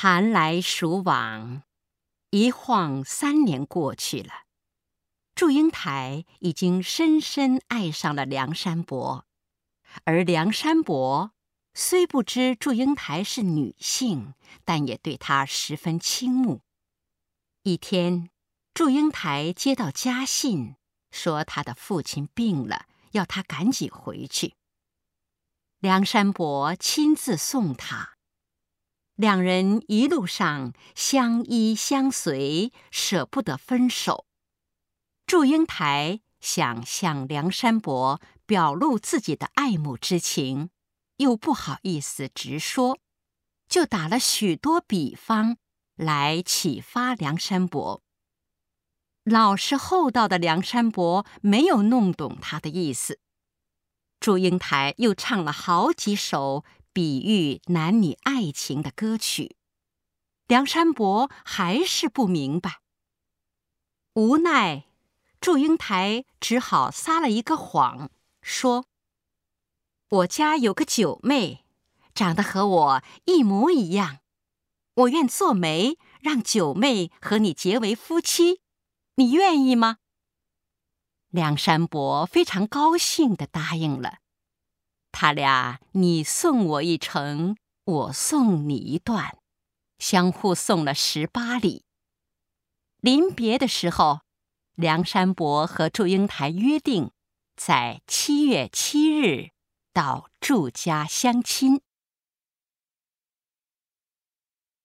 寒来暑往，一晃3年过去了。祝英台已经深深爱上了梁山伯，而梁山伯虽不知祝英台是女性，但也对她十分倾慕。一天，祝英台接到家信，说她的父亲病了，要她赶紧回去。梁山伯亲自送她，两人一路上相依相随，舍不得分手。祝英台想向梁山伯表露自己的爱慕之情，又不好意思直说，就打了许多比方来启发梁山伯。老实厚道的梁山伯没有弄懂他的意思。祝英台又唱了好几首比喻男女爱情的歌曲，梁山伯还是不明白。无奈，祝英台只好撒了一个谎，说：“我家有个九妹，长得和我一模一样，我愿做媒，让九妹和你结为夫妻，你愿意吗？”梁山伯非常高兴地答应了。他俩你送我一程，我送你一段，相互送了18里。临别的时候，梁山伯和祝英台约定，在7月7日到祝家相亲。